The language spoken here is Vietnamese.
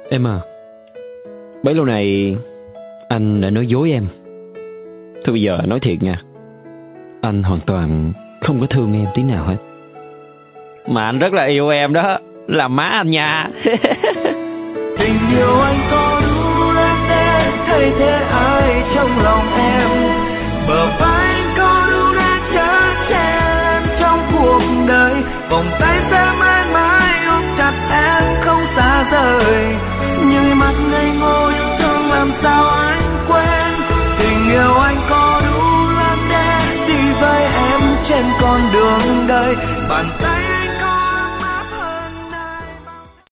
Em à, bấy lâu này anh đã nói dối em. Thôi bây giờ nói thiệt nha, anh hoàn toàn không có thương em tí nào hết. Mà anh rất là yêu em đó, là má anh nha. Tình yêu anh có đủ lớn để thay thế ai trong lòng em. Bờ vai anh có đủ để chở che em trong cuộc đời. Vòng tay sẽ mãi mãi ôm chặt em không xa rời. Nhưng mắt ngây ngô yêu thương làm sao anh quên. Tình yêu anh có đủ lớn để đi với em trên con đường đời. Bàn tay